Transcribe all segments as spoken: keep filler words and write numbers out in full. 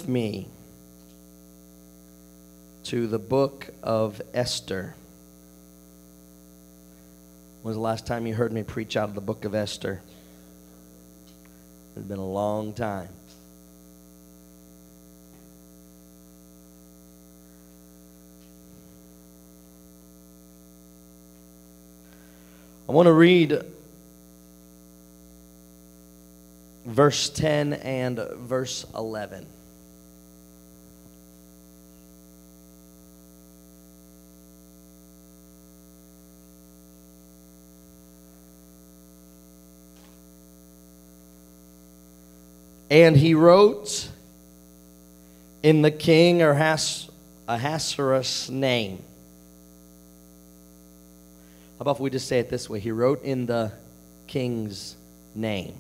with me to the book of Esther. When was the last time you heard me preach out of the book of Esther? It's been a long time. I want to read verse ten and verse eleven. And he wrote in the king Ahasuerus' name. How about if we just say it this way? He wrote in the king's name.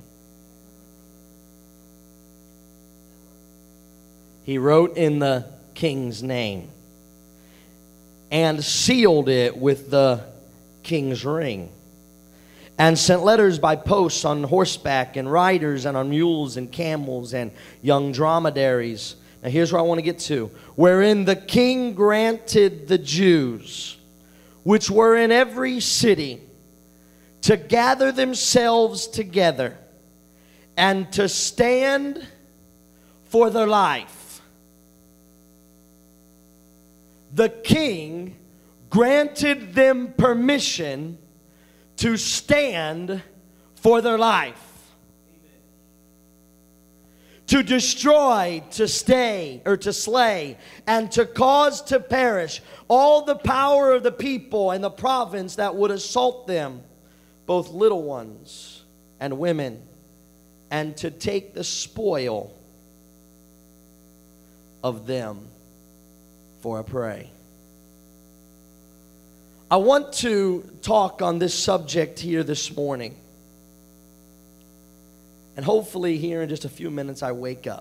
He wrote in the king's name and sealed it with the king's ring, and sent letters by posts on horseback and riders and on mules and camels and young dromedaries. Now here's where I want to get to. Wherein the king granted the Jews, which were in every city, to gather themselves together and to stand for their life. The king granted them permission to stand for their life. Amen. To destroy, to stay, or to slay, and to cause to perish all the power of the people and the province that would assault them, both little ones and women, and to take the spoil of them for a prey. I want to talk on this subject here this morning. And hopefully here in just a few minutes I wake up.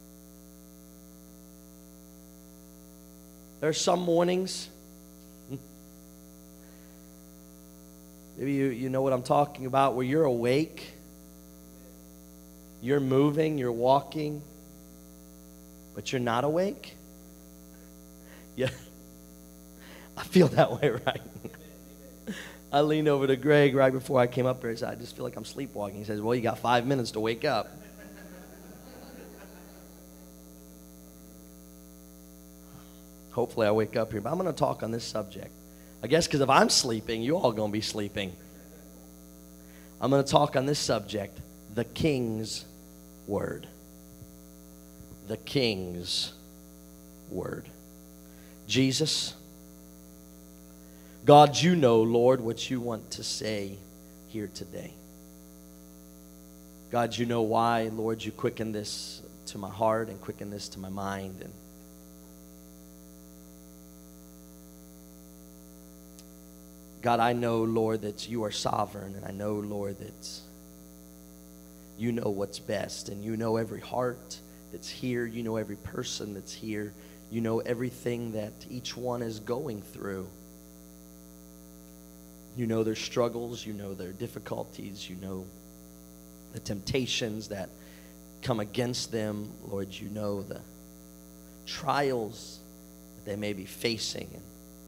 There are some mornings, maybe you, you know what I'm talking about, where you're awake, you're moving, you're walking, but you're not awake. Yeah. I feel that way, right? I leaned over to Greg right before I came up here and said, I just feel like I'm sleepwalking. He says, well, you got five minutes to wake up. Hopefully I wake up here. But I'm going to talk on this subject. I guess because if I'm sleeping, you all going to be sleeping. I'm going to talk on this subject, the King's Word. The King's Word. Jesus, God, you know, Lord, what you want to say here today. God, you know why, Lord, you quicken this to my heart and quicken this to my mind. And God, I know, Lord, that you are sovereign, and I know, Lord, that you know what's best, and you know every heart that's here. You know every person that's here. You know everything that each one is going through. You know their struggles, you know their difficulties, you know the temptations that come against them. Lord, you know the trials that they may be facing. And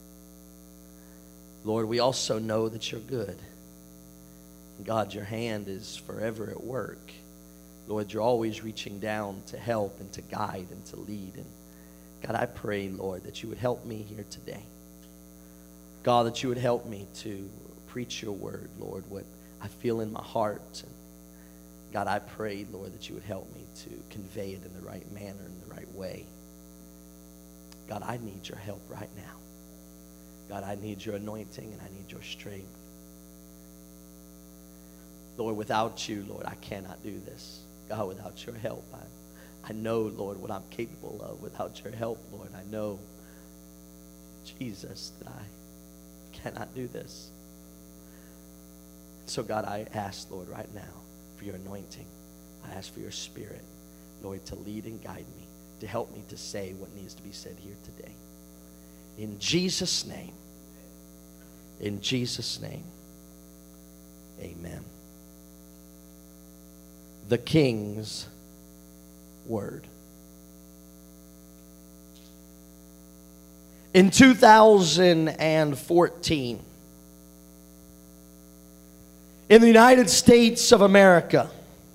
Lord, we also know that you're good. God, your hand is forever at work. Lord, you're always reaching down to help and to guide and to lead. And God, I pray, Lord, that you would help me here today. God, that you would help me to preach your word, Lord, what I feel in my heart. And God, I pray, Lord, that you would help me to convey it in the right manner, in the right way. God, I need your help right now. God, I need your anointing and I need your strength. Lord, without you, Lord, I cannot do this. God, without your help, I, I know, Lord, what I'm capable of. Without your help, Lord, I know, Jesus, that I cannot do this. So God, I ask, Lord, right now for your anointing. I ask for your spirit, Lord, to lead and guide me, to help me to say what needs to be said here today. In Jesus' name, in Jesus' name, amen. The King's Word. In two thousand fourteen, in the United States of America,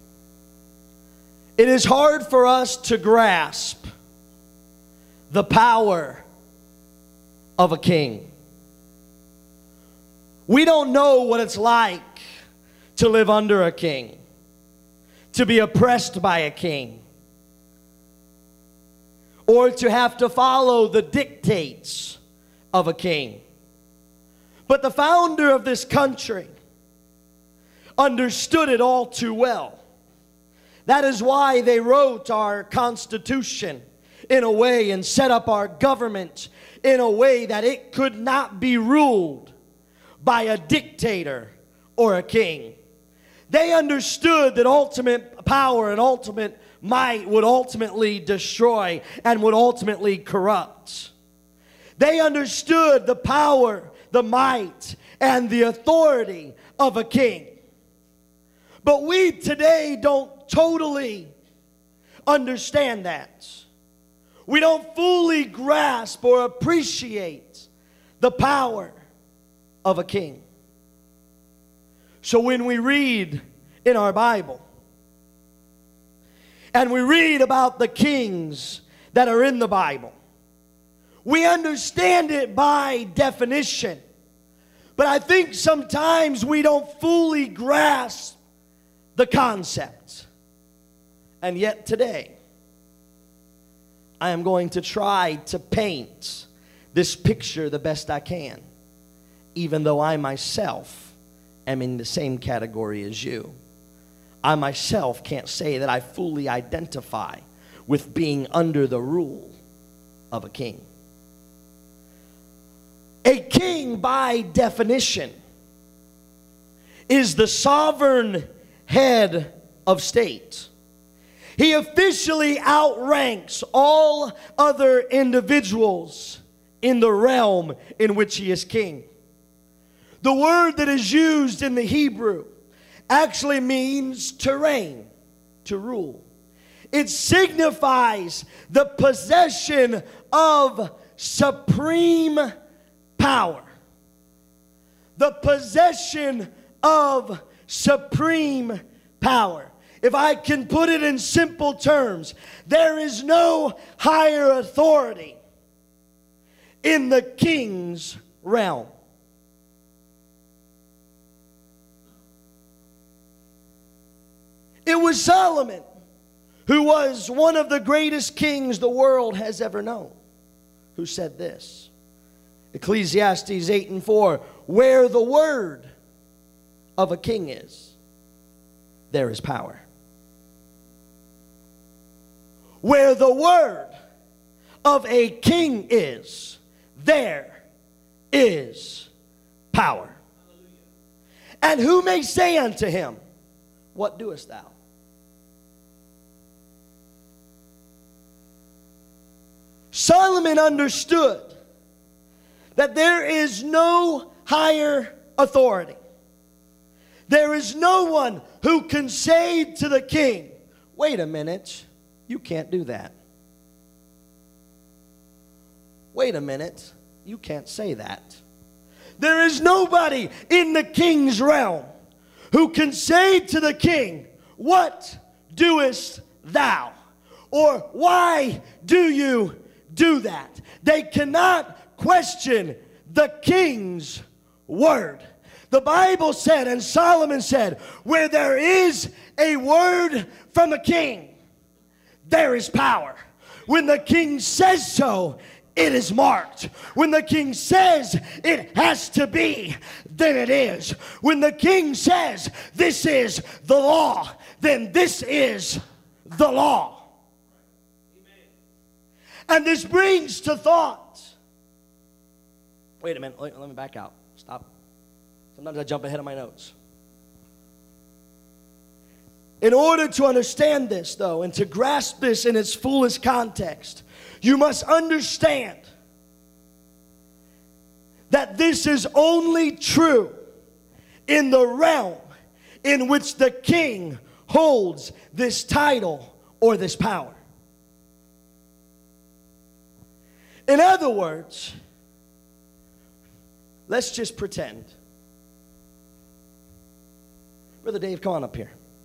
it is hard for us to grasp the power of a king. We don't know what it's like to live under a king, to be oppressed by a king, or to have to follow the dictates of a king. But the founder of this country understood it all too well. That is why they wrote our Constitution in a way and set up our government in a way that it could not be ruled by a dictator or a king. They understood that ultimate power and ultimate might would ultimately destroy and would ultimately corrupt. They understood the power, the might, and the authority of a king. But we today don't totally understand that. We don't fully grasp or appreciate the power of a king. So when we read in our Bible, and we read about the kings that are in the Bible, we understand it by definition. But I think sometimes we don't fully grasp the concept. And yet today, I am going to try to paint this picture the best I can, even though I myself am in the same category as you. I myself can't say that I fully identify with being under the rule of a king. A king, by definition, is the sovereign head of state. He officially outranks all other individuals in the realm in which he is king. The word that is used in the Hebrew actually means to reign, to rule. It signifies the possession of supreme power. The possession of supreme power. If I can put it in simple terms, there is no higher authority in the king's realm. It was Solomon, who was one of the greatest kings the world has ever known, who said this. Ecclesiastes eight and four, where the word of a king is, there is power. Where the word of a king is, there is power. And who may say unto him, what doest thou? Solomon understood that there is no higher authority. There is no one who can say to the king, wait a minute, you can't do that. Wait a minute, you can't say that. There is nobody in the king's realm who can say to the king, what doest thou? Or why do you do that? They cannot question the king's word. The Bible said, and Solomon said, where there is a word from a king, there is power. When the king says so, it is marked. When the king says it has to be, then it is. When the king says this is the law, then this is the law. And this brings to thought. Wait a minute, let me back out. Stop. Sometimes I jump ahead of my notes. In order to understand this, though, and to grasp this in its fullest context, you must understand that this is only true in the realm in which the king holds this title or this power. In other words, let's just pretend. Brother Dave, come on up here.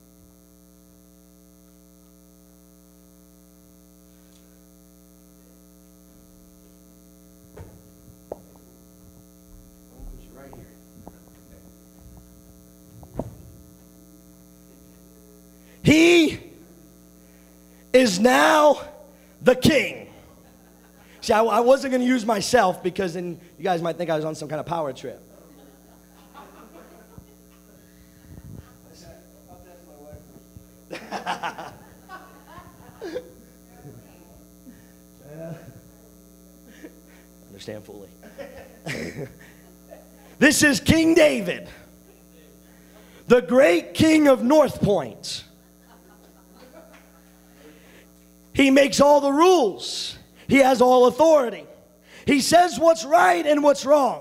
He is now the king. See, I, I wasn't going to use myself because then you guys might think I was on some kind of power trip. Understand fully. This is King David, the great king of North Point. He makes all the rules. He has all authority. He says what's right and what's wrong.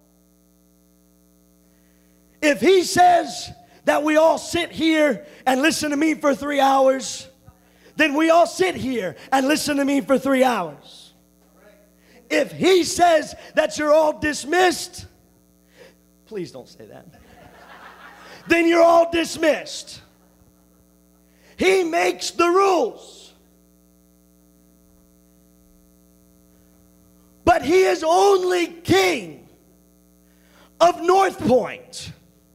If he says that we all sit here and listen to me for three hours, then we all sit here and listen to me for three hours. If he says that you're all dismissed, please don't say that, then you're all dismissed. He makes the rules. But he is only king of North Point.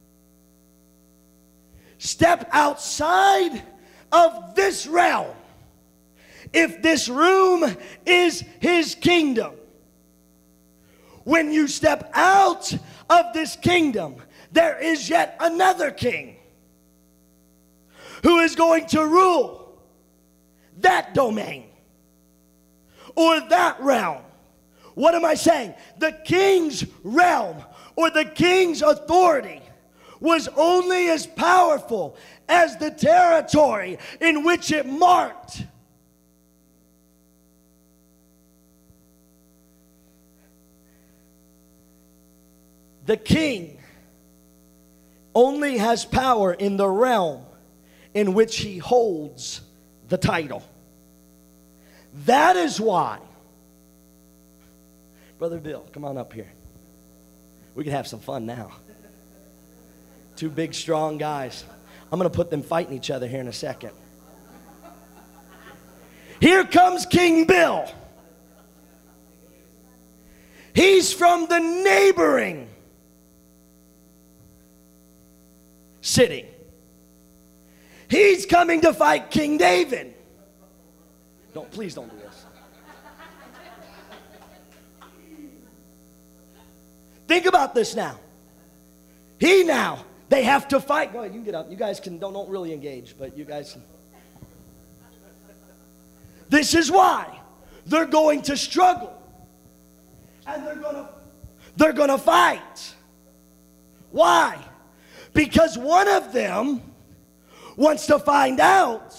Step outside of this realm. If this room is his kingdom, when you step out of this kingdom, there is yet another king who is going to rule that domain or that realm. What am I saying? The king's realm or the king's authority was only as powerful as the territory in which it marked. The king only has power in the realm in which he holds the title. That is why, Brother Bill, come on up here. We can have some fun now. Two big, strong guys. I'm going to put them fighting each other here in a second. Here comes King Bill. He's from the neighboring city. He's coming to fight King David. Don't, please don't do this. Think about this now. He now, they have to fight. Go ahead, you can get up. You guys can, don't, don't really engage, but you guys can. This is why they're going to struggle. And they're going to, they're going to fight. Why? Because one of them wants to find out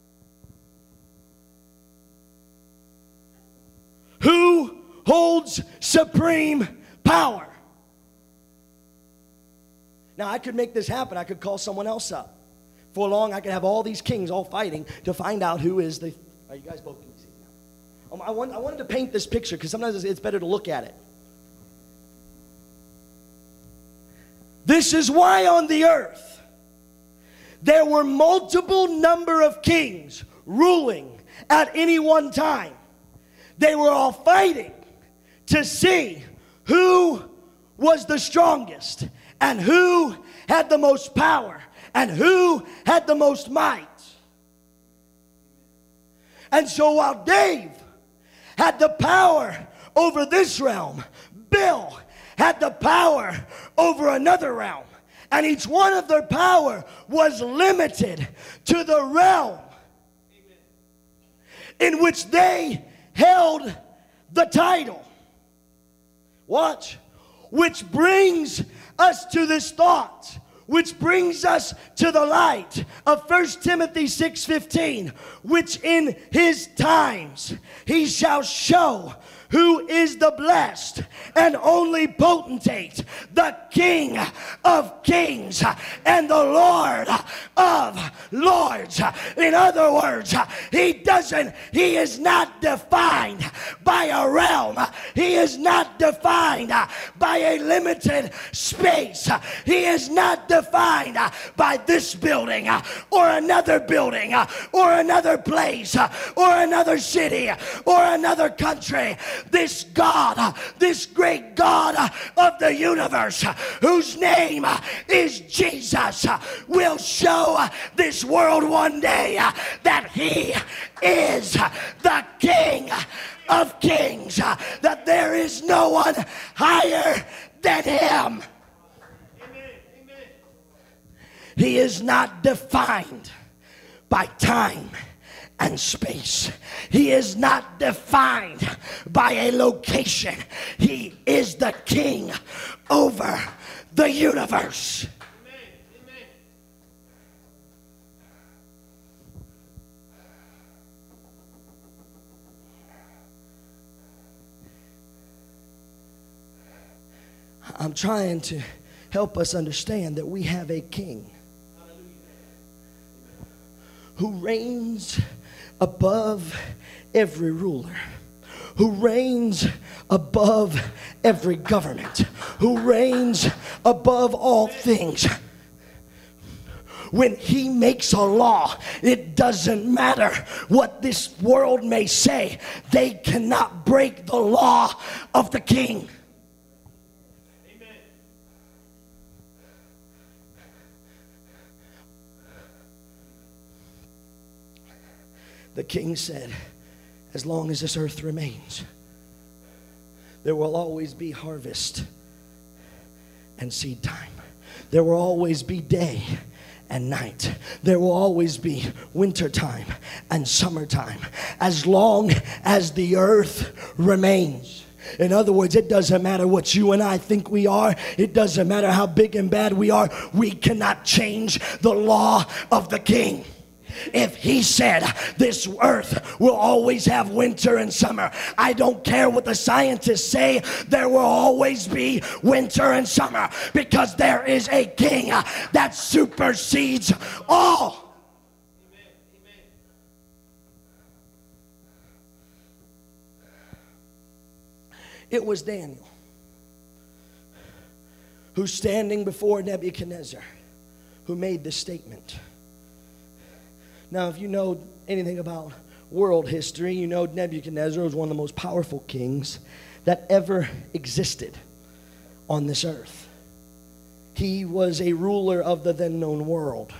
who holds supreme power. Now, I could make this happen. I could call someone else up. For long, I could have all these kings all fighting to find out who is the... Are you guys both can see now? Um, I, want, I wanted to paint this picture because sometimes it's better to look at it. This is why on the earth there were multiple number of kings ruling at any one time. They were all fighting to see who was the strongest and who had the most power and who had the most might. And so while Dave had the power over this realm, Bill had the power over another realm. And each one of their power was limited to the realm in which they held the title. Watch. Which brings us to this thought, which brings us to the light of First Timothy six fifteen, which in his times he shall show who is the blessed and only potentate, the King of kings and the Lord of lords. In other words, he doesn't, he is not defined by a realm. He is not defined by a limited space. He is not defined by this building or another building or another place or another city or another country. This God, this great God of the universe, whose name is Jesus, will show this world one day that he is the King of kings, that there is no one higher than him. He is not defined by time and space. He is not defined by a location. He is the King over the universe. I'm trying to help us understand that we have a king who reigns above every ruler, who reigns above every government, who reigns above all things. When he makes a law, it doesn't matter what this world may say. They cannot break the law of the king. The king said, as long as this earth remains, there will always be harvest and seed time. There will always be day and night. There will always be winter time and summertime, as long as the earth remains. In other words, it doesn't matter what you and I think we are. It doesn't matter how big and bad we are. We cannot change the law of the king. If he said this earth will always have winter and summer, I don't care what the scientists say, there will always be winter and summer, because there is a king that supersedes all. Amen. Amen. It was Daniel who's standing before Nebuchadnezzar who made this statement. Now, if you know anything about world history, you know Nebuchadnezzar was one of the most powerful kings that ever existed on this earth. He was a ruler of the then known world.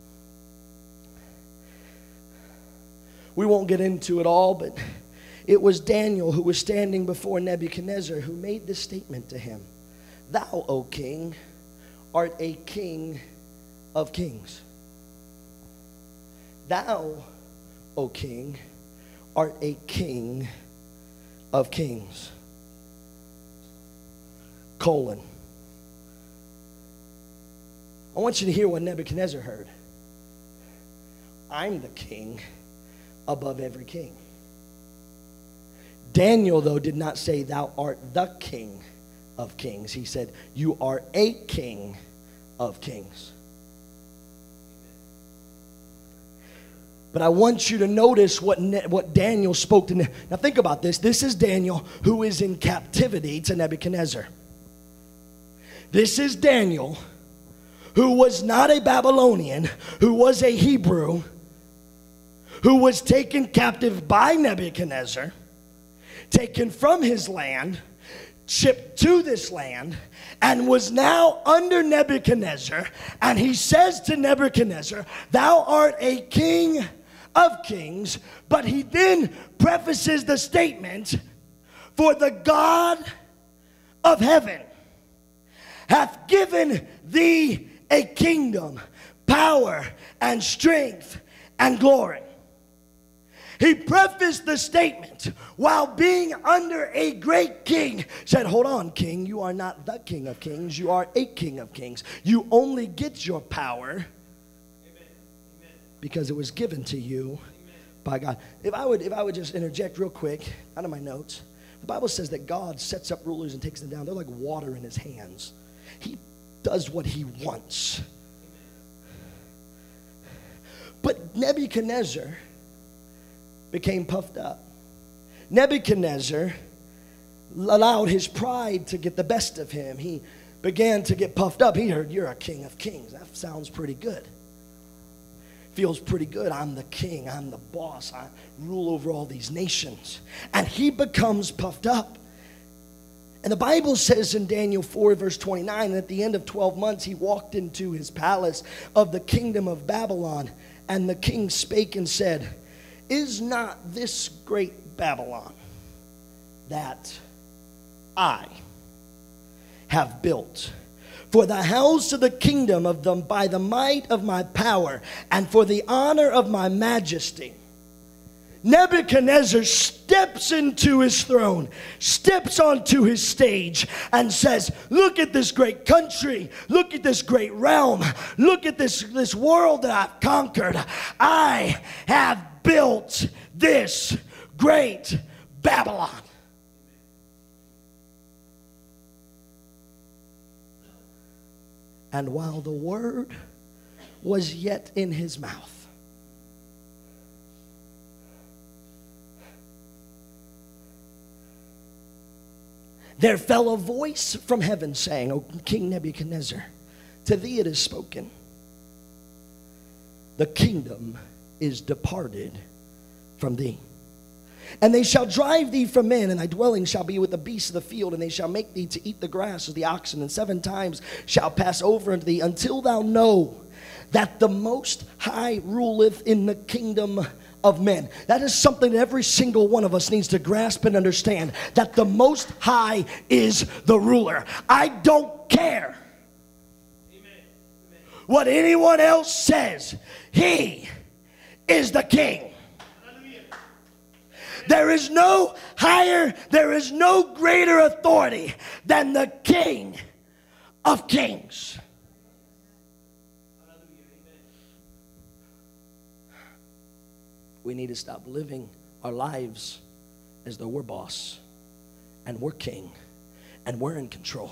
We won't get into it all, but it was Daniel who was standing before Nebuchadnezzar who made this statement to him. Thou, O king, art a king of kings. Thou, O king, art a king of kings. Colon. I want you to hear what Nebuchadnezzar heard. I'm the king above every king. Daniel, though, did not say thou art the king of kings. He said you are a king of kings. But I want you to notice what, ne- what Daniel spoke to. Ne- now think about this. This is Daniel who is in captivity to Nebuchadnezzar. This is Daniel who was not a Babylonian, who was a Hebrew, who was taken captive by Nebuchadnezzar, taken from his land, shipped to this land, and was now under Nebuchadnezzar. And he says to Nebuchadnezzar, thou art a king of kings. But he then prefaces the statement, for the God of heaven hath given thee a kingdom, power, and strength, and glory. He prefaced the statement while being under a great king, said, hold on, king, you are not the king of kings, you are a king of kings. You only get your power Amen. Amen. because it was given to you Amen. by God. If I would if I would just interject real quick out of my notes. The Bible says that God sets up rulers and takes them down. They're like water in his hands. He does what he wants. But Nebuchadnezzar became puffed up. Nebuchadnezzar allowed his pride to get the best of him. He began to get puffed up. He heard, you're a king of kings. That sounds pretty good. Feels pretty good. I'm the king. I'm the boss. I rule over all these nations. And he becomes puffed up. And the Bible says in Daniel four, verse twenty-nine, at the end of twelve months, he walked into his palace of the kingdom of Babylon. And the king spake and said, is not this great Babylon that I have built for the house of the kingdom of them by the might of my power and for the honor of my majesty? Nebuchadnezzar steps into his throne, steps onto his stage and says, look at this great country. Look at this great realm. Look at this, this world that I've conquered. I have built this great Babylon. And while the word was yet in his mouth, there fell a voice from heaven saying, O King Nebuchadnezzar, to thee it is spoken, the kingdom is departed from thee. And they shall drive thee from men, and thy dwelling shall be with the beasts of the field, and they shall make thee to eat the grass of the oxen, and seven times shall pass over unto thee, until thou know that the Most High ruleth in the kingdom of men. That is something that every single one of us needs to grasp and understand, that the Most High is the ruler. I don't care what anyone else says. He is the king. There is no higher, there is no greater authority than the King of Kings. We need to stop living our lives as though we're boss and we're king and we're in control.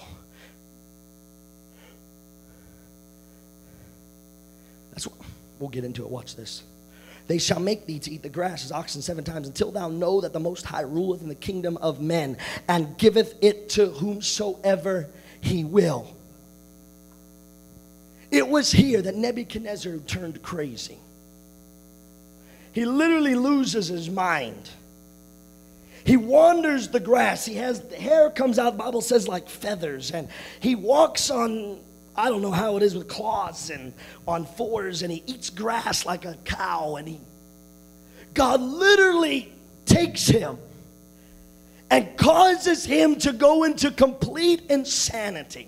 That's what we'll get into it. Watch this. They shall make thee to eat the grass as oxen seven times, until thou know that the Most High ruleth in the kingdom of men, and giveth it to whomsoever he will. It was here that Nebuchadnezzar turned crazy. He literally loses his mind. He wanders the grass. He has, the hair comes out, the Bible says, like feathers. And he walks on, I don't know how it is, with claws and on fours. And he eats grass like a cow. And he, God literally takes him and causes him to go into complete insanity.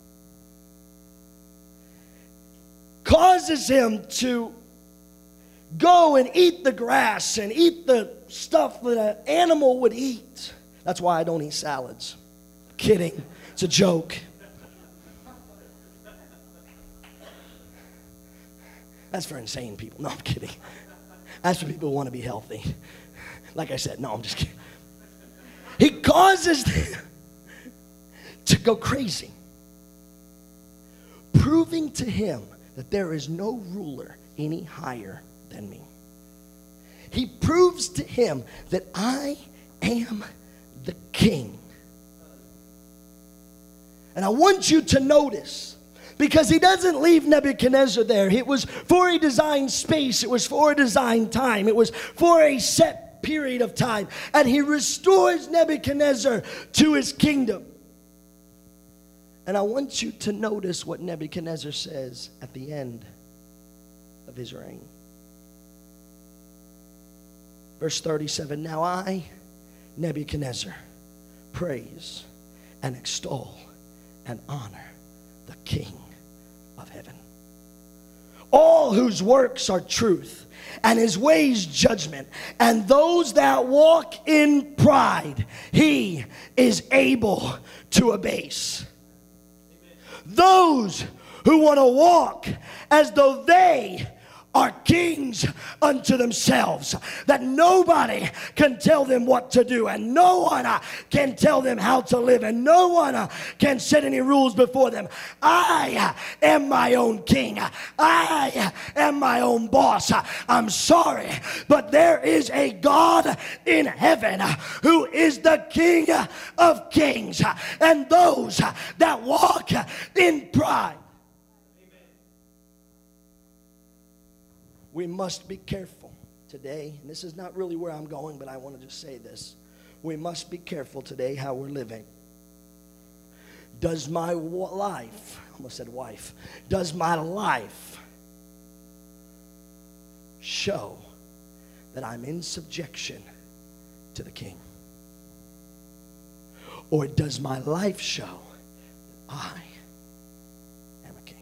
Causes him to go and eat the grass and eat the stuff that an animal would eat. That's why I don't eat salads. Kidding. It's a joke. That's for insane people. No, I'm kidding. That's for people who want to be healthy. Like I said, no, I'm just kidding. He causes them to go crazy, proving to him that there is no ruler any higher than me. He proves to him that I am the king. And I want you to notice, because he doesn't leave Nebuchadnezzar there. It was for a designed space. It was for a designed time. It was for a set period of time. And he restores Nebuchadnezzar to his kingdom. And I want you to notice what Nebuchadnezzar says at the end of his reign. Verse thirty-seven, now I, Nebuchadnezzar, praise and extol and honor the King of heaven, all whose works are truth, and his ways judgment, and those that walk in pride he is able to abase. Amen. Those who want to walk as though they are kings unto themselves, that nobody can tell them what to do, and no one uh, can tell them how to live, and no one uh, can set any rules before them. I uh, am my own king. I uh, am my own boss. I'm sorry, but there is a God in heaven uh, who is the King of kings, uh, and those uh, that walk uh, in pride. We must be careful today, and this is not really where I'm going, but I want to just say this. We must be careful today how we're living. Does my life, I almost said wife, does my life show that I'm in subjection to the King? Or does my life show that I am a king?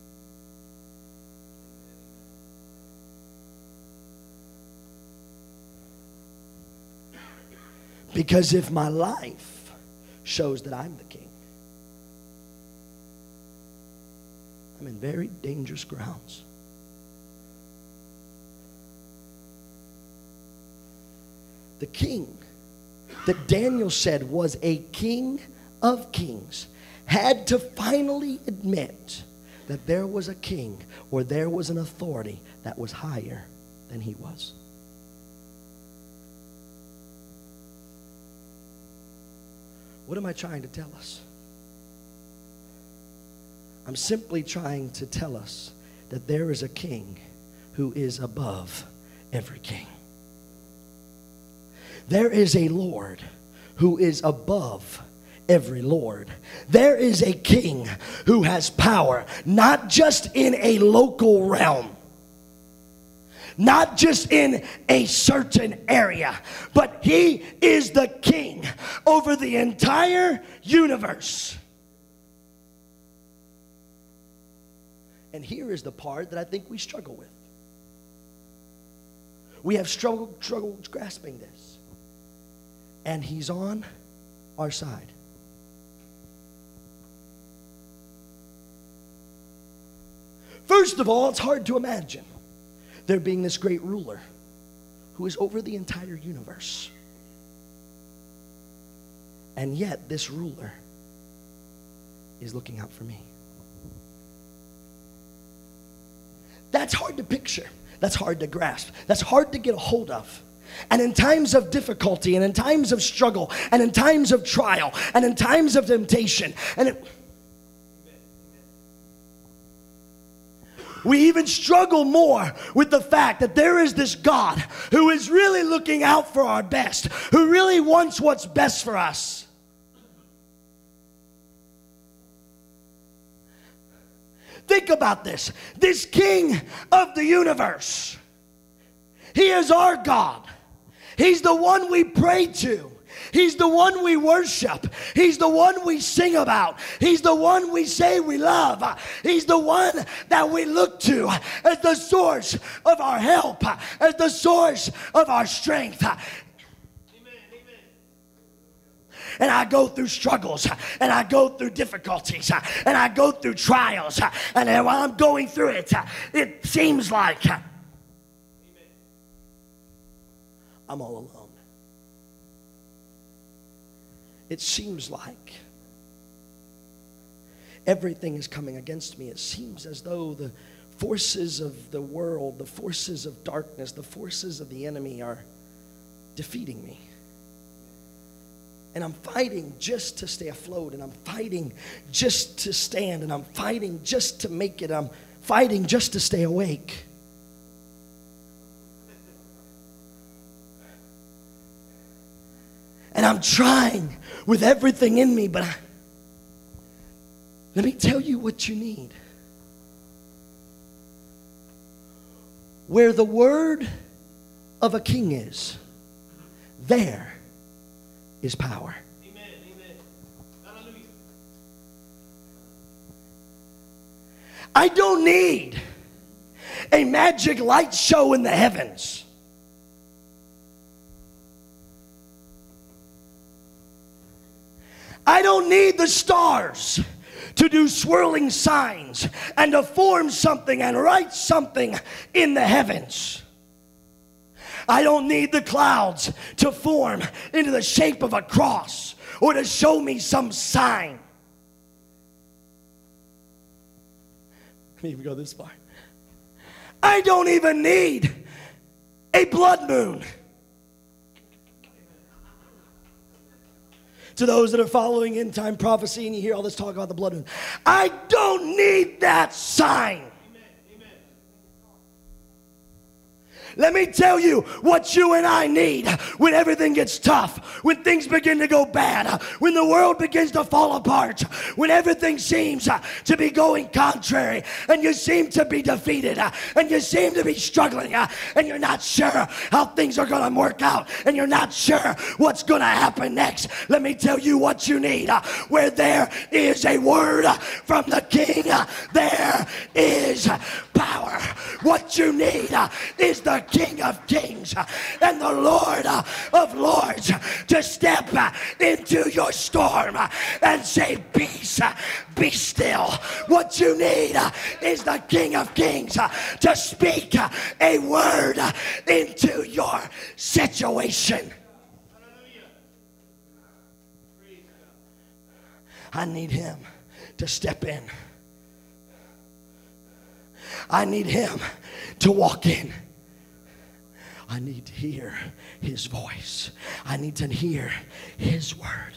Because if my life shows that I'm the king, I'm in very dangerous grounds. The king that Daniel said was a king of kings had to finally admit that there was a king, or there was an authority that was higher than he was. What am I trying to tell us? I'm simply trying to tell us that there is a king who is above every king. There is a Lord who is above every Lord. There is a king who has power, not just in a local realm, not just in a certain area, but he is the king over the entire universe. And here is the part that I think we struggle with. We have struggled, struggled grasping this. And he's on our side. First of all, it's hard to imagine there being this great ruler who is over the entire universe. And yet this ruler is looking out for me. That's hard to picture. That's hard to grasp. That's hard to get a hold of. And in times of difficulty, and in times of struggle, and in times of trial, and in times of temptation, and it, we even struggle more with the fact that there is this God who is really looking out for our best, who really wants what's best for us. Think about this. This King of the universe, he is our God. He's the one we pray to. He's the one we worship. He's the one we sing about. He's the one we say we love. He's the one that we look to as the source of our help, as the source of our strength. And I go through struggles, and I go through difficulties, and I go through trials, and while I'm going through it, it seems like I'm all alone. It seems like everything is coming against me. It seems as though the forces of the world, the forces of darkness, the forces of the enemy are defeating me. And I'm fighting just to stay afloat, and I'm fighting just to stand, and I'm fighting just to make it. I'm fighting just to stay awake. And I'm trying with everything in me, but I, let me tell you what you need. Where the word of a king is, there is power. Amen. Amen. Hallelujah. I don't need a magic light show in the heavens. I don't need the stars to do swirling signs and to form something and write something in the heavens. I don't need the clouds to form into the shape of a cross or to show me some sign. Let me even go this far. I don't even need a blood moon. To those that are following end time prophecy and you hear all this talk about the blood moon, I don't need that sign. Let me tell you what you and I need when everything gets tough, when things begin to go bad, when the world begins to fall apart, when everything seems to be going contrary, and you seem to be defeated, and you seem to be struggling, and you're not sure how things are going to work out, and you're not sure what's going to happen next. Let me tell you what you need. Where there is a word from the King, there is power. What you need is the King of Kings and the Lord of Lords to step into your storm and say, peace, be still. What you need is the King of Kings to speak a word into your situation. I need him to step in. I need him to walk in. I need to hear his voice. I need to hear his word.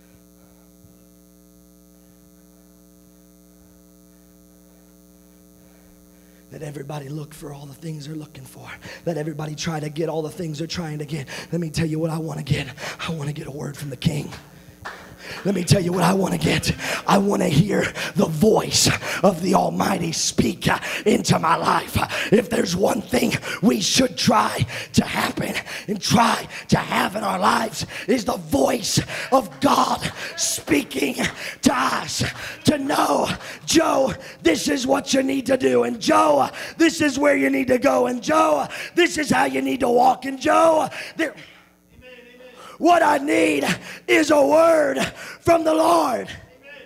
Let everybody look for all the things they're looking for. Let everybody try to get all the things they're trying to get. Let me tell you what I want to get. I want to get a word from the King. Let me tell you what I want to get. I want to hear the voice of the Almighty speak into my life. If there's one thing we should try to happen and try to have in our lives, is the voice of God speaking to us. To know, Joe, this is what you need to do. And Joe, this is where you need to go. And Joe, this is how you need to walk. And Joe, there... what I need is a word from the Lord. Amen.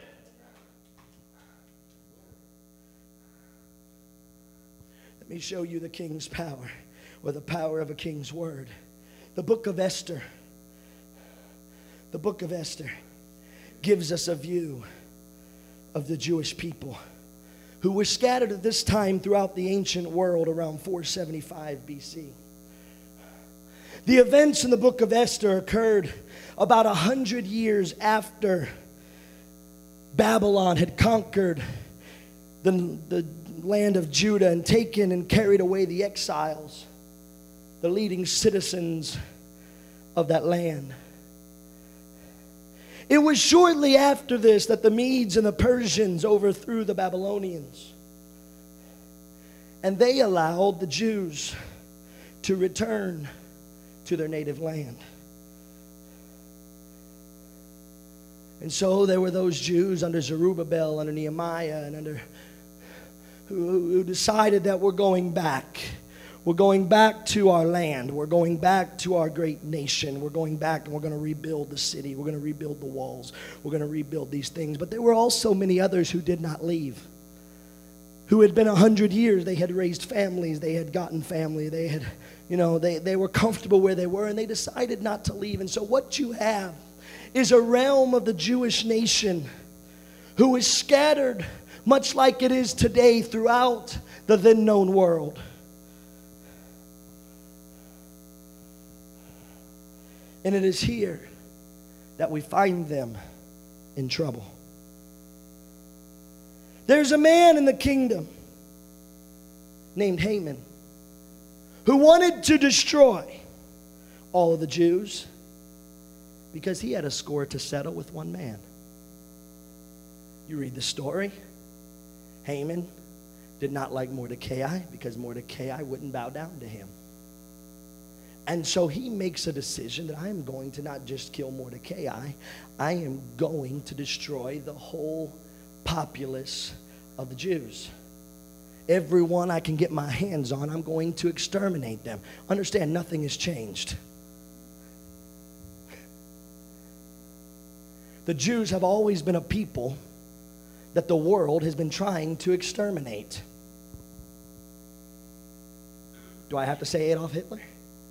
Let me show you the king's power, or the power of a king's word. The book of Esther, the book of Esther gives us a view of the Jewish people who were scattered at this time throughout the ancient world around four seventy-five B C. The events in the book of Esther occurred about a hundred years after Babylon had conquered the, the land of Judah and taken and carried away the exiles, the leading citizens of that land. It was shortly after this that the Medes and the Persians overthrew the Babylonians. And they allowed the Jews to return to their native land. And so there were those Jews under Zerubbabel, under Nehemiah, and under who, who decided that we're going back. We're going back to our land. We're going back to our great nation. We're going back and we're going to rebuild the city. We're going to rebuild the walls. We're going to rebuild these things. But there were also many others who did not leave, who had been a hundred years. They had raised families. They had gotten family. They had, you know, they, they were comfortable where they were, and they decided not to leave. And so what you have is a realm of the Jewish nation who is scattered, much like it is today, throughout the then known world. And it is here that we find them in trouble. There's a man in the kingdom named Haman who wanted to destroy all of the Jews because he had a score to settle with one man. You read the story. Haman did not like Mordecai because Mordecai wouldn't bow down to him. And so he makes a decision that I am going to not just kill Mordecai, I am going to destroy the whole populace of the Jews. Everyone I can get my hands on, I'm going to exterminate them. Understand, nothing has changed. The Jews have always been a people that the world has been trying to exterminate. Do I have to say Adolf Hitler?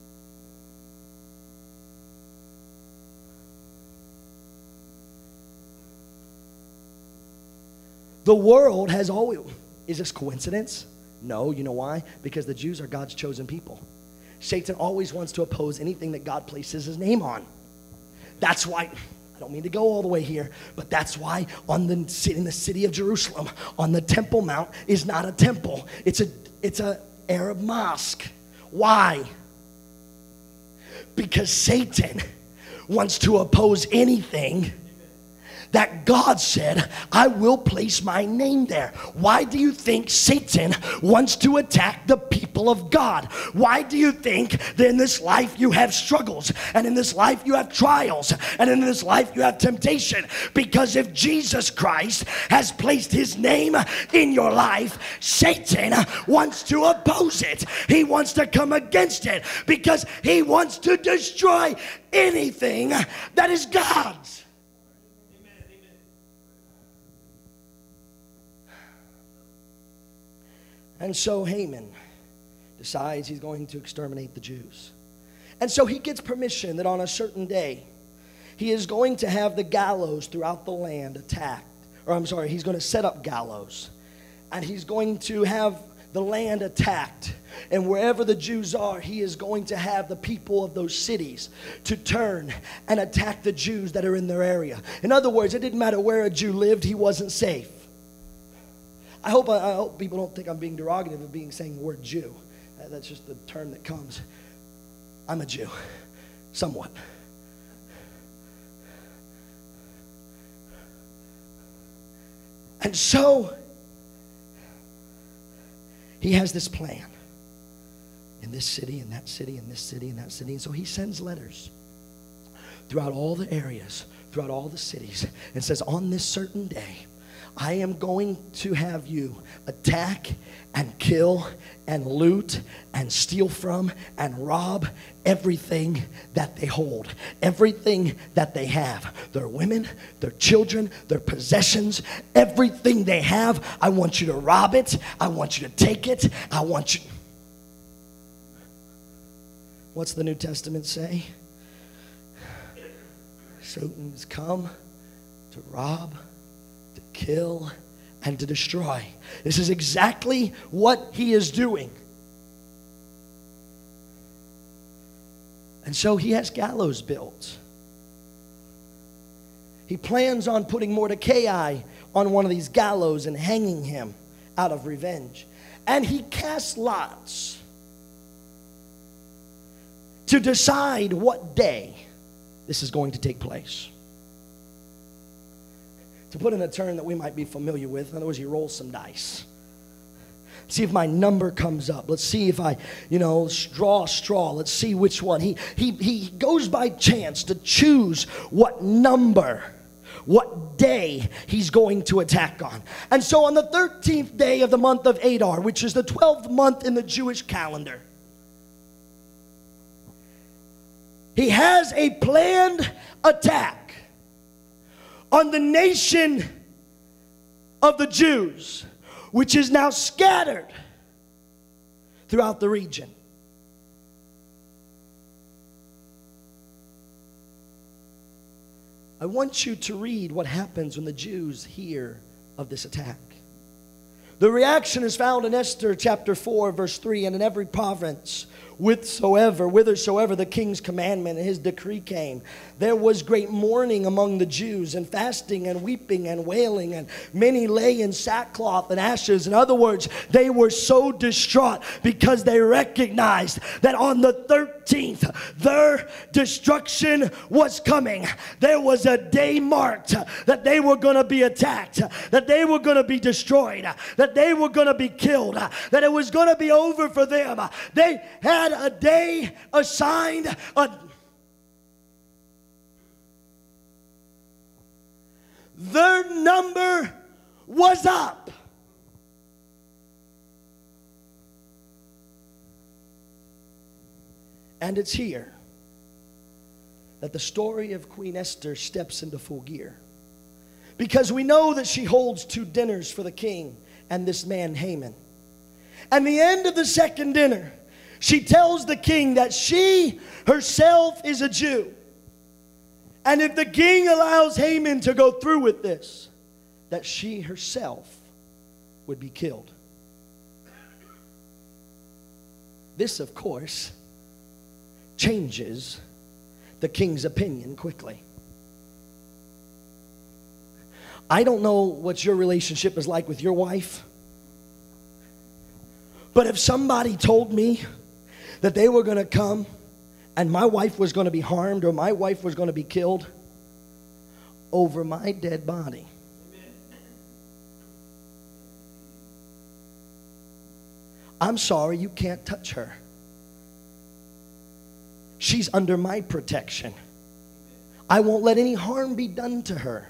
The world has always, is this coincidence? No, you know why? Because the Jews are God's chosen people. Satan always wants to oppose anything that God places his name on. That's why, I don't mean to go all the way here, but that's why on the in the city of Jerusalem, on the Temple Mount is not a temple. It's a it's a Arab mosque. Why? Because Satan wants to oppose anything that God said, I will place my name there. Why do you think Satan wants to attack the people of God? Why do you think that in this life you have struggles, and in this life you have trials, and in this life you have temptation? Because if Jesus Christ has placed his name in your life, Satan wants to oppose it. He wants to come against it because he wants to destroy anything that is God's. And so Haman decides he's going to exterminate the Jews. And so he gets permission that on a certain day, he is going to have the gallows throughout the land attacked. Or I'm sorry, he's going to set up gallows. And he's going to have the land attacked. And wherever the Jews are, he is going to have the people of those cities to turn and attack the Jews that are in their area. In other words, it didn't matter where a Jew lived, he wasn't safe. I hope, I hope people don't think I'm being derogative of being saying the word Jew. That's just the term that comes. I'm a Jew, somewhat. And so, he has this plan. In this city, in that city, in this city, in that city. And so he sends letters throughout all the areas, throughout all the cities, and says, on this certain day, I am going to have you attack and kill and loot and steal from and rob everything that they hold, everything that they have. Their women, their children, their possessions, everything they have. I want you to rob it. I want you to take it. I want you. What's the New Testament say? Satan has come to rob, to kill, and to destroy. This is exactly what he is doing. And so he has gallows built. He plans on putting Mordecai on one of these gallows and hanging him out of revenge. And he casts lots to decide what day this is going to take place. To put in a term that we might be familiar with, in other words, he rolls some dice. See if my number comes up. Let's see if I, you know, draw a straw. Let's see which one. He, he, he goes by chance to choose what number, what day he's going to attack on. And so on the thirteenth day of the month of Adar, which is the twelfth month in the Jewish calendar, he has a planned attack on the nation of the Jews, which is now scattered throughout the region. I want you to read what happens when the Jews hear of this attack. The reaction is found in Esther chapter four, verse three, and in every province, whithersoever, whithersoever the king's commandment and his decree came, there was great mourning among the Jews, and fasting and weeping and wailing, and many lay in sackcloth and ashes. In other words, they were so distraught because they recognized that on the thirteenth, their destruction was coming. There was a day marked that they were going to be attacked, that they were going to be destroyed, that they were going to be killed, that it was going to be over for them. They had a day assigned. A, their number was up. And it's here that the story of Queen Esther steps into full gear. because we know that she holds two dinners for the king and this man Haman. At the end of the second dinner, she tells the king that she herself is a Jew. And if the king allows Haman to go through with this, that she herself would be killed. This, of course, changes the king's opinion quickly. I don't know what your relationship is like with your wife, but if somebody told me that they were going to come and my wife was going to be harmed or my wife was going to be killed over my dead body, I'm sorry, you can't touch her. She's under my protection. I won't let any harm be done to her.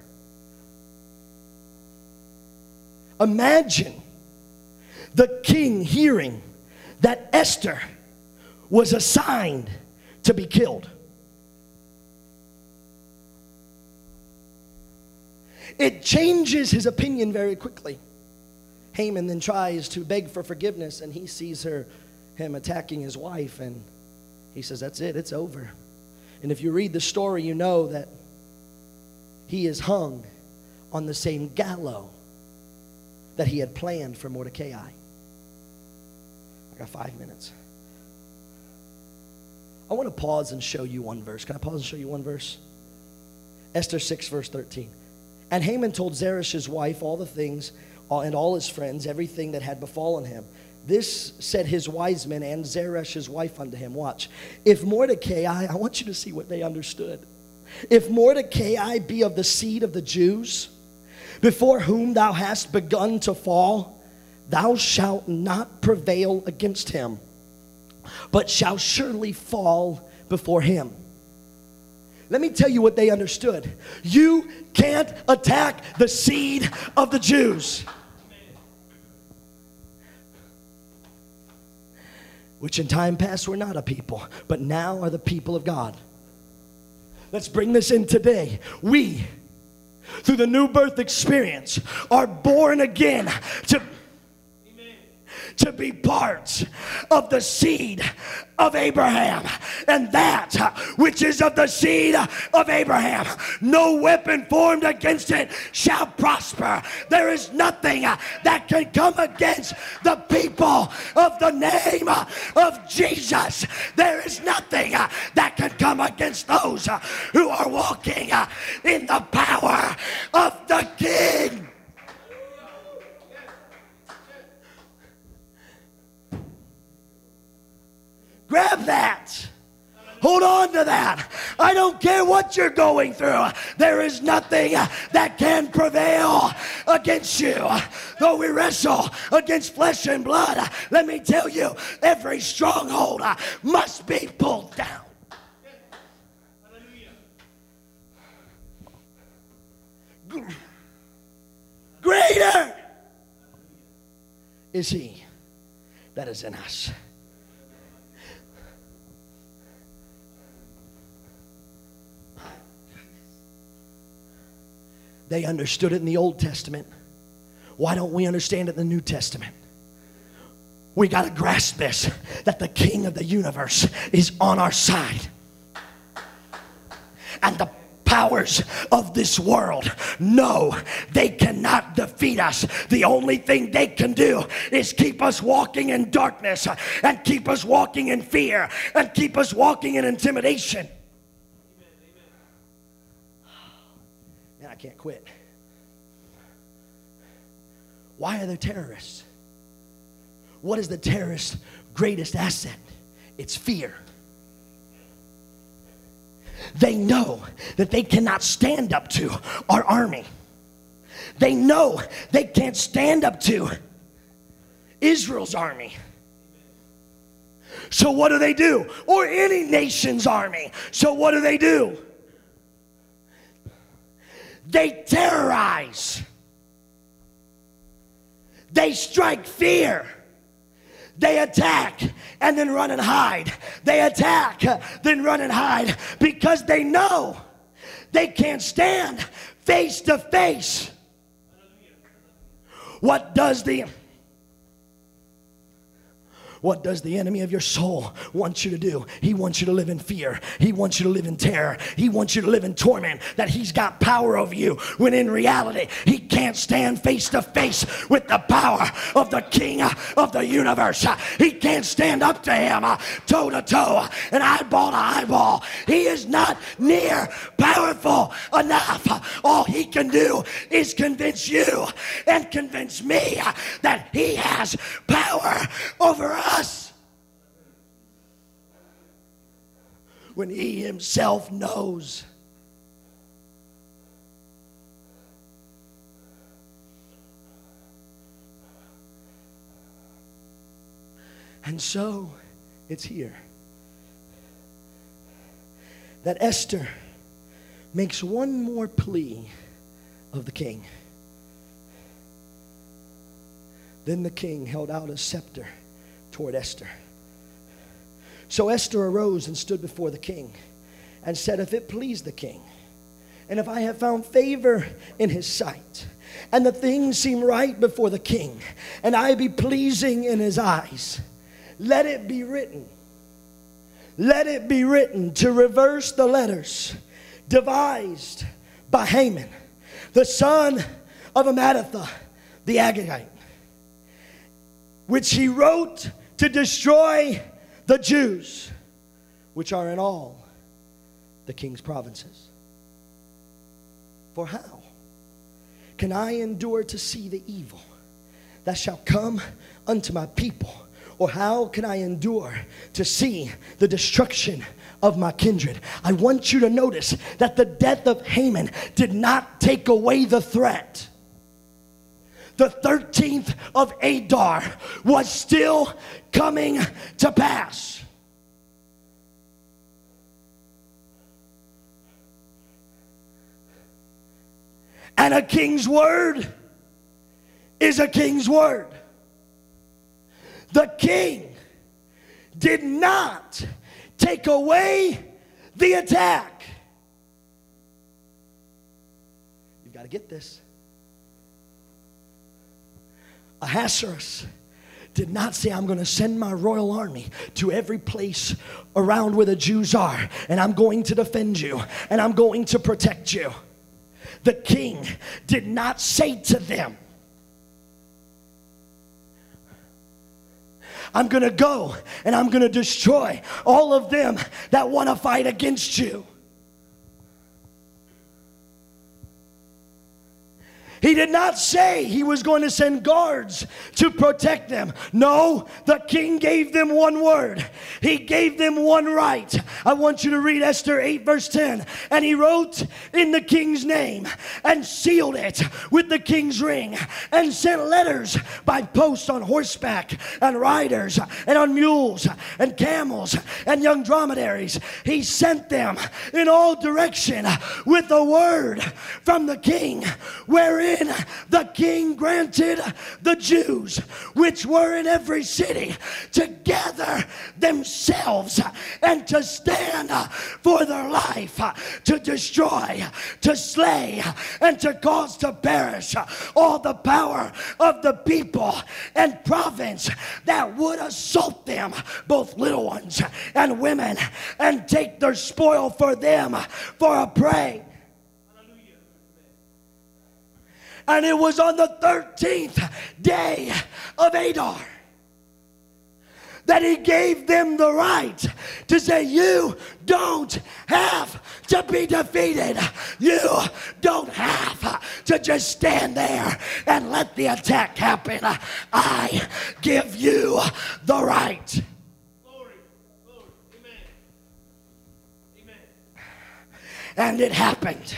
Imagine the king hearing that Esther was assigned to be killed. It changes his opinion very quickly. Haman then tries to beg for forgiveness, and he sees her, him attacking his wife, and he says, that's it, it's over. And if you read the story, you know that he is hung on the same gallows that he had planned for Mordecai. I got five minutes. I want to pause and show you one verse. Can I pause and show you one verse? Esther six, verse thirteen. And Haman told Zeresh's wife all the things, and all his friends, everything that had befallen him. This said his wise men and Zeresh's wife unto him. Watch. If Mordecai, I want you to see what they understood. If Mordecai be of the seed of the Jews, before whom thou hast begun to fall, thou shalt not prevail against him, but shalt surely fall before him. Let me tell you what they understood. You can't attack the seed of the Jews, which in time past were not a people, but now are the people of God. Let's bring this in today. We, through the new birth experience, are born again to, to be parts of the seed of Abraham. And that which is of the seed of Abraham, no weapon formed against it shall prosper. There is nothing that can come against the people of the name of Jesus. There is nothing that can come against those who are walking in the power of the King. Grab that. Hold on to that. I don't care what you're going through. There is nothing that can prevail against you. Though we wrestle against flesh and blood, let me tell you, every stronghold must be pulled down. Greater is he that is in us. They understood it in the Old Testament. Why don't we understand it in the New Testament? We got to grasp this, that the King of the universe is on our side. And the powers of this world, no, they cannot defeat us. The only thing they can do is keep us walking in darkness and keep us walking in fear and keep us walking in intimidation. Man, I can't quit. Why are there terrorists? What is the terrorist's greatest asset? It's fear. They know that they cannot stand up to our army. They know they can't stand up to Israel's army. So what do they do? Or any nation's army. So what do they do? They terrorize. They strike fear. They attack and then run and hide. They attack, then run and hide, because they know They can't stand face to face. What does the What does the enemy of your soul want you to do? He wants you to live in fear. He wants you to live in terror. He wants you to live in torment, that he's got power over you, when in reality, he can't stand face to face with the power of the King of the universe. He can't stand up to him toe to toe and eyeball to eyeball. He is not near powerful enough. All he can do is convince you and convince me that he has power over us. Us. When he himself knows. And so it's here that Esther makes one more plea of the king. Then the king held out a scepter toward Esther. So Esther arose and stood before the king and said, if it please the king, and if I have found favor in his sight, and the things seem right before the king, and I be pleasing in his eyes, let it be written, let it be written to reverse the letters devised by Haman, the son of Amminadab, the Agagite, which he wrote to destroy the Jews, which are in all the king's provinces. For how can I endure to see the evil that shall come unto my people? Or how can I endure to see the destruction of my kindred? I want you to notice that the death of Haman did not take away the threat. The thirteenth of Adar was still coming to pass. And a king's word is a king's word. The king did not take away the attack. You've got to get this. Ahasuerus did not say, I'm going to send my royal army to every place around where the Jews are, and I'm going to defend you, and I'm going to protect you. The king did not say to them, I'm going to go and I'm going to destroy all of them that want to fight against you. He did not say he was going to send guards to protect them. No, the king gave them one word. He gave them one right. I want you to read Esther eight verse ten. And he wrote in the king's name and sealed it with the king's ring and sent letters by post on horseback and riders and on mules and camels and young dromedaries. He sent them in all direction with a word from the king, wherein the king granted the Jews which were in every city to gather themselves and to stand for their life, to destroy, to slay, and to cause to perish all the power of the people and province that would assault them, both little ones and women, and take their spoil for them for a prey. And it was on the thirteenth day of Adar that he gave them the right to say, you don't have to be defeated. You don't have to just stand there and let the attack happen. I give you the right. Glory, glory, amen. Amen. And it happened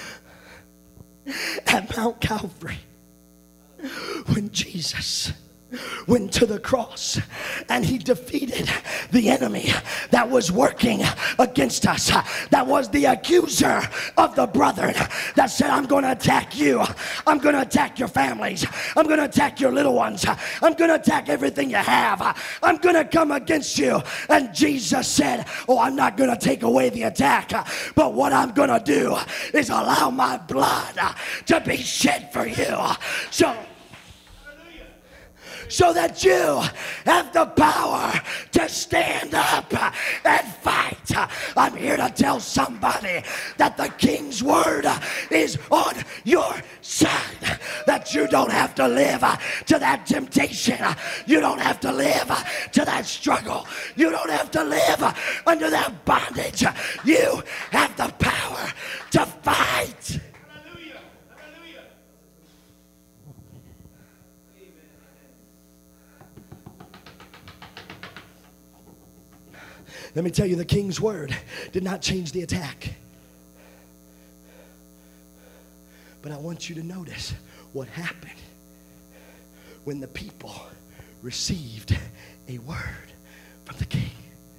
at Mount Calvary when Jesus went to the cross and he defeated the enemy that was working against us. That was the accuser of the brethren that said, I'm going to attack you. I'm going to attack your families. I'm going to attack your little ones. I'm going to attack everything you have. I'm going to come against you. And Jesus said, oh, I'm not going to take away the attack, but what I'm going to do is allow my blood to be shed for you. So so that you have the power to stand up and fight. I'm here to tell somebody that the King's word is on your side, that you don't have to live to that temptation. You don't have to live to that struggle. You don't have to live under that bondage. You have the power to fight. Let me tell you, the King's word did not change the attack. But I want you to notice what happened when the people received a word from the King.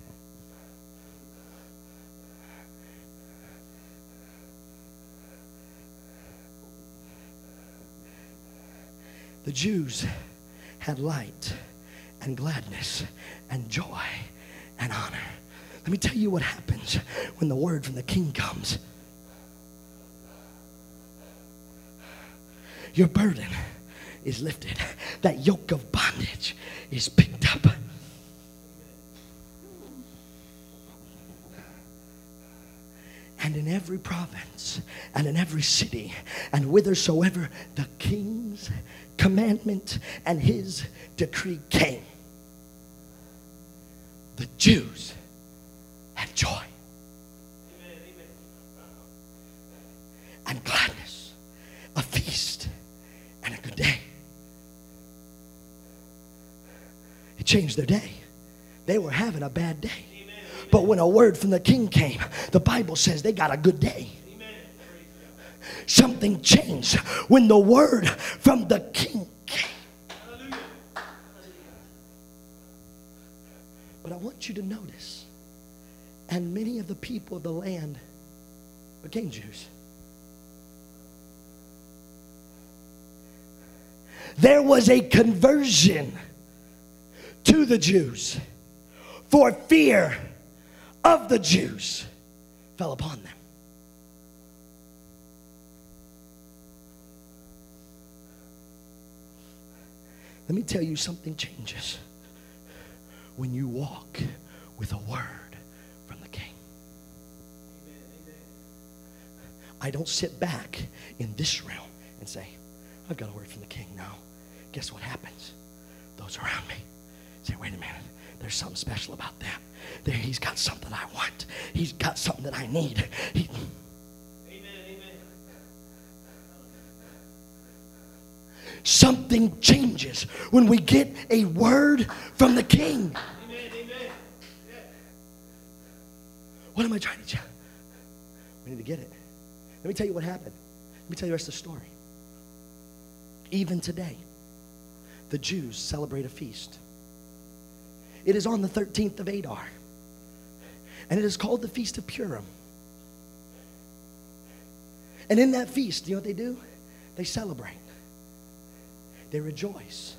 The Jews had light and gladness and joy and honor. Let me tell you what happens when the word from the King comes. Your burden is lifted. That yoke of bondage is picked up. And in every province and in every city and whithersoever the King's commandment and his decree came, the Jews had joy. Amen, amen. And gladness, a feast, and a good day. It changed their day. They were having a bad day. Amen, amen. But when a word from the King came, the Bible says they got a good day. Amen. Something changed when the word from the King came. Hallelujah. But I want you to notice, and many of the people of the land became Jews. There was a conversion to the Jews, for fear of the Jews fell upon them. Let me tell you, something changes when you walk with a word from the King. I don't sit back in this realm and say, I've got a word from the King now. Guess what happens? Those around me say, wait a minute, there's something special about that. There, he's got something I want. He's got something that I need. He, amen, amen. Something changes when we get a word from the King. Amen, amen. Yeah. What am I trying to tell? We need to get it. Let me tell you what happened. Let me tell you the rest of the story. Even today, the Jews celebrate a feast. It is on the thirteenth of Adar, and it is called the Feast of Purim. And in that feast, you know what they do? They celebrate. They rejoice.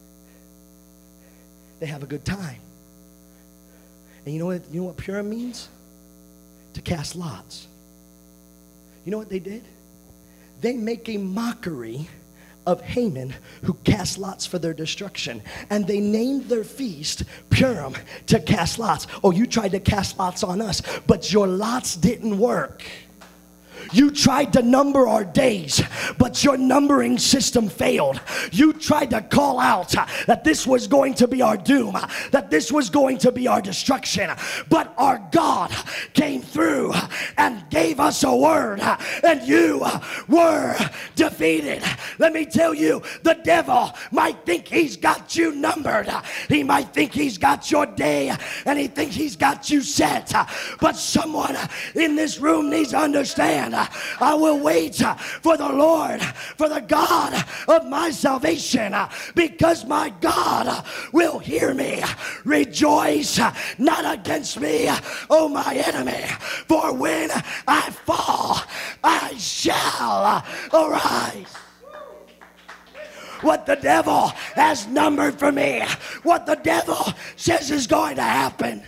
They have a good time. And you know what, you know what Purim means? To cast lots. You know what they did? They make a mockery of Haman, who cast lots for their destruction. And they named their feast Purim, to cast lots. Oh, you tried to cast lots on us, but your lots didn't work. You tried to number our days, but your numbering system failed. You tried to call out that this was going to be our doom, that this was going to be our destruction. But our God came through and gave us a word, and you were defeated. Let me tell you, the devil might think he's got you numbered. He might think he's got your day, and he thinks he's got you set. But someone in this room needs to understand I will wait for the Lord, for the God of my salvation, because my God will hear me. Rejoice not against me, O my enemy, for when I fall, I shall arise. What the devil has numbered for me, what the devil says is going to happen,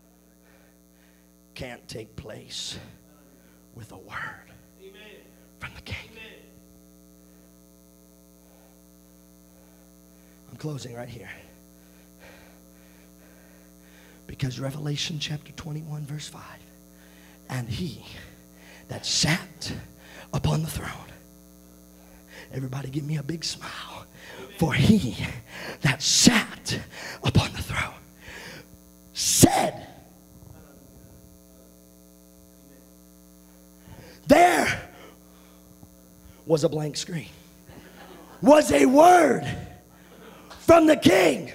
can't take place with a word from the King. I'm closing right here. Because Revelation chapter twenty-one verse five, and he that sat upon the throne. Everybody give me a big smile. For he that sat upon the throne said, there was a blank screen. Was a word from the King.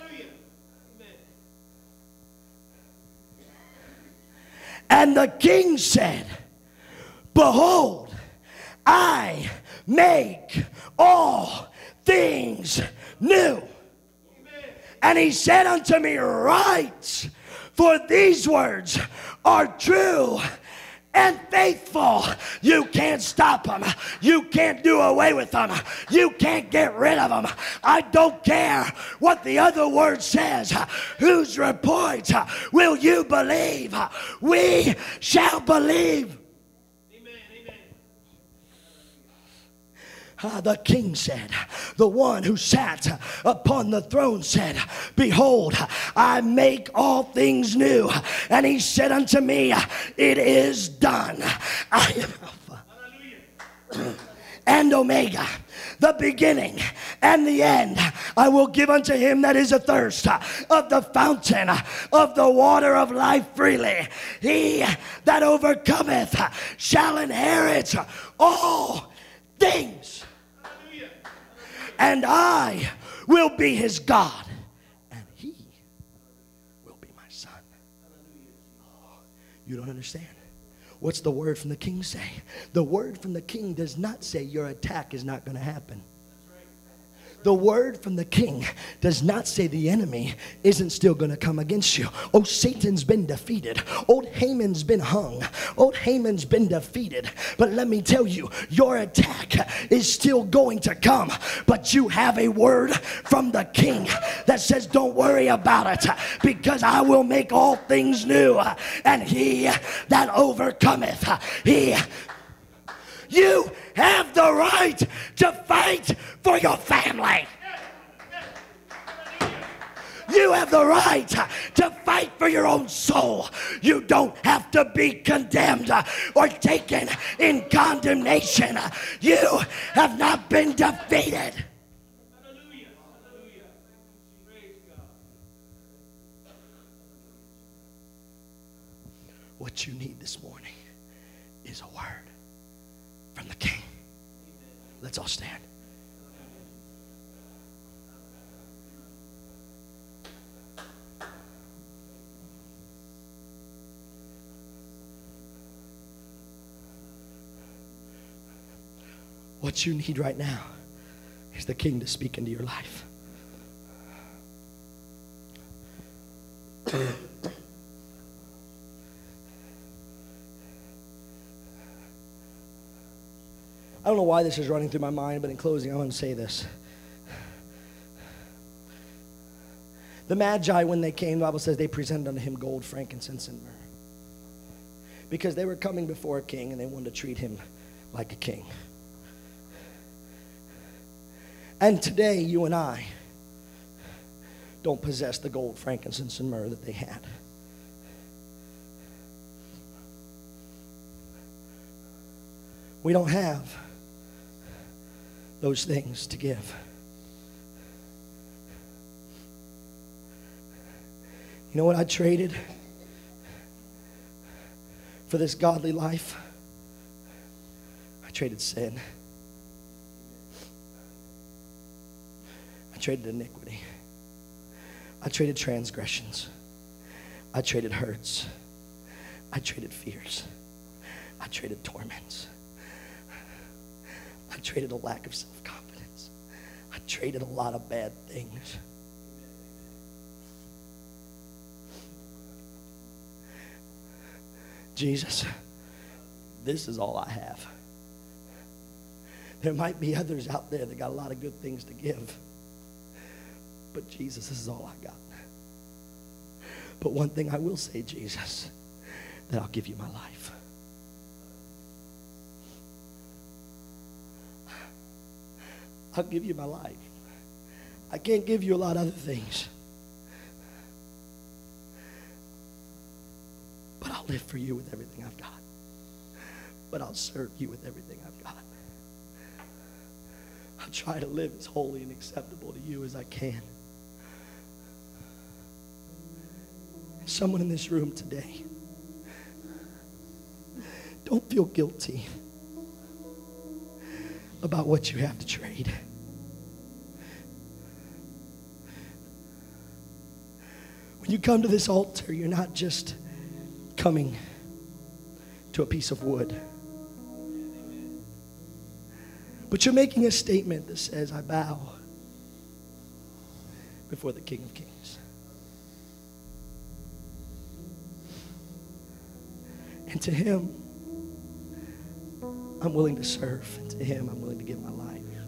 And the King said, behold, I make all things new. And he said unto me, write, for these words are true and faithful. You can't stop them. You can't do away with them. You can't get rid of them. I don't care what the other word says. Whose report will you believe? We shall believe. Uh, the King said, the one who sat upon the throne said, behold, I make all things new. And he said unto me, it is done. I am Alpha and Omega, the beginning and the end. I will give unto him that is athirst of the fountain of the water of life freely. He that overcometh shall inherit all things. And I will be his God, and he will be my son. Oh, you don't understand. What's the word from the King say? The word from the King does not say your attack is not going to happen. The word from the King does not say the enemy isn't still going to come against you. Oh, Satan's been defeated. Old Haman's been hung. Old Haman's been defeated. But let me tell you, your attack is still going to come. But you have a word from the King that says, don't worry about it, because I will make all things new. And he that overcometh, he... You have the right to fight for your family. You have the right to fight for your own soul. You don't have to be condemned or taken in condemnation. You have not been defeated. What you need this morning is a word from the King. Let's all stand. What you need right now is the King to speak into your life. I don't know why this is running through my mind, but in closing, I want to say this. The Magi, when they came, the Bible says they presented unto him gold, frankincense, and myrrh. Because they were coming before a king, and they wanted to treat him like a king. And today, you and I don't possess the gold, frankincense, and myrrh that they had. We don't have those things to give. You know what I traded for this godly life? I traded sin. I traded iniquity. I traded transgressions. I traded hurts. I traded fears. I traded torments. I traded a lack of self-confidence. I traded a lot of bad things. Jesus, this is all I have. There might be others out there that got a lot of good things to give. But Jesus, this is all I got. But one thing I will say, Jesus, that I'll give you my life. I'll give you my life. I can't give you a lot of other things. But I'll live for you with everything I've got. But I'll serve you with everything I've got. I'll try to live as holy and acceptable to you as I can. Someone in this room today, don't feel guilty about what you have to trade. When you come to this altar, you're not just coming to a piece of wood, but you're making a statement that says, I bow before the King of Kings. And to him, I'm willing to serve. And to him, I'm willing to give my life.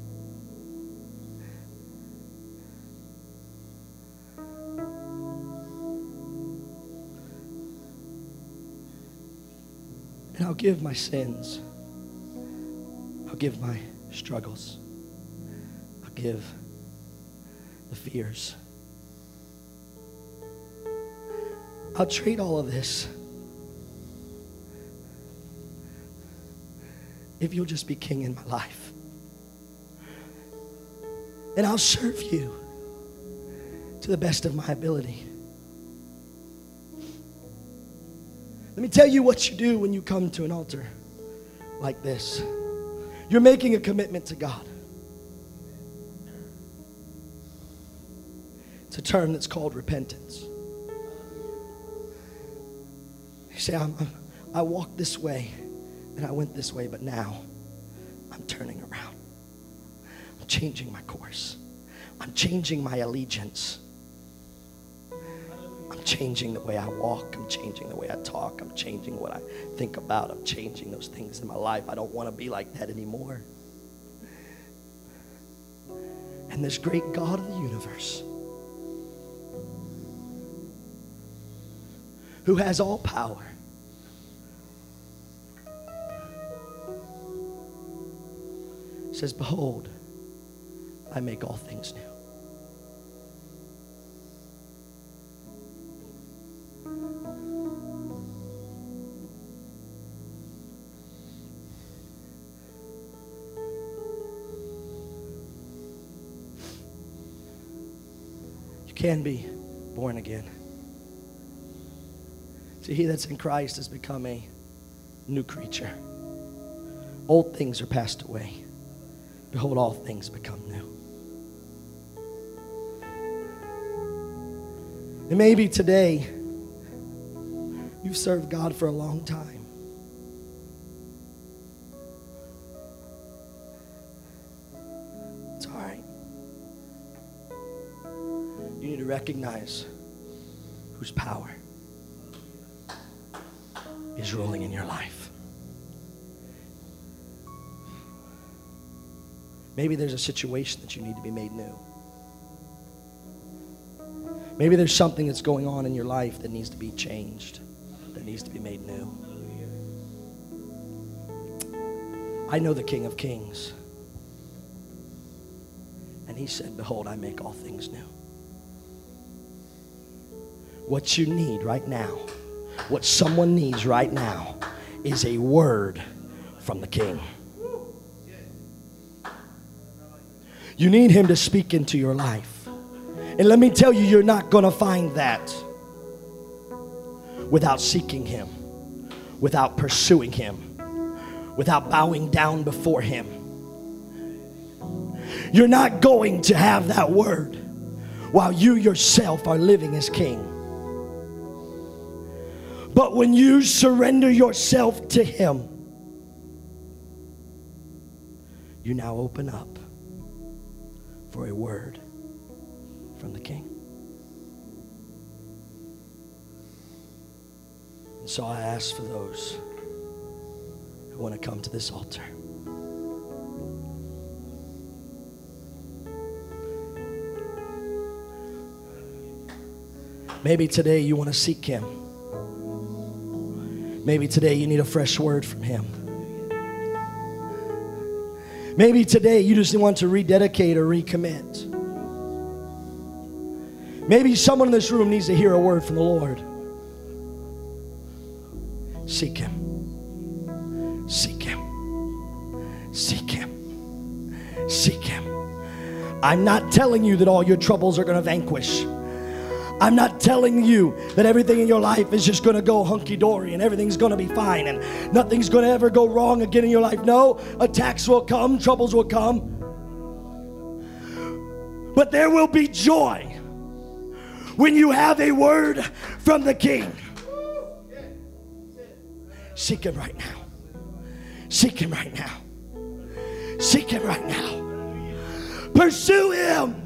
And I'll give my sins. I'll give my struggles. I'll give the fears. I'll trade all of this if you'll just be king in my life. And I'll serve you to the best of my ability. Let me tell you what you do when you come to an altar like this. You're making a commitment to God. It's a term that's called repentance. You say, I'm, I'm, I walked this way and I went this way, but now I'm turning around. I'm changing my course. I'm changing my allegiance. I'm changing the way I walk. I'm changing the way I talk. I'm changing what I think about. I'm changing those things in my life. I don't want to be like that anymore. And this great God of the universe, who has all power, says, behold, I make all things new. You can be born again. See, he that's in Christ has become a new creature. Old things are passed away. Behold, all things become new. And maybe today, you've served God for a long time. It's all right. You need to recognize whose power is ruling in your life. Maybe there's a situation that you need to be made new. Maybe there's something that's going on in your life that needs to be changed, that needs to be made new. I know the King of Kings. And he said, behold, I make all things new. What you need right now, what someone needs right now, is a word from the King. You need him to speak into your life. And let me tell you, you're not going to find that without seeking him, without pursuing him, without bowing down before him. You're not going to have that word while you yourself are living as king. But when you surrender yourself to him, you now open up for a word from the King. And so I ask for those who want to come to this altar. Maybe today you want to seek Him. Maybe today you need a fresh word from Him. Maybe today you just want to rededicate or recommit. Maybe someone in this room needs to hear a word from the Lord. Seek Him. Seek Him. Seek Him. Seek Him. I'm not telling you that all your troubles are going to vanquish. I'm not telling you that everything in your life is just going to go hunky-dory and everything's going to be fine and nothing's going to ever go wrong again in your life. No, attacks will come, troubles will come. But there will be joy when you have a word from the King. Seek Him right now. Seek Him right now. Seek Him right now. Pursue Him.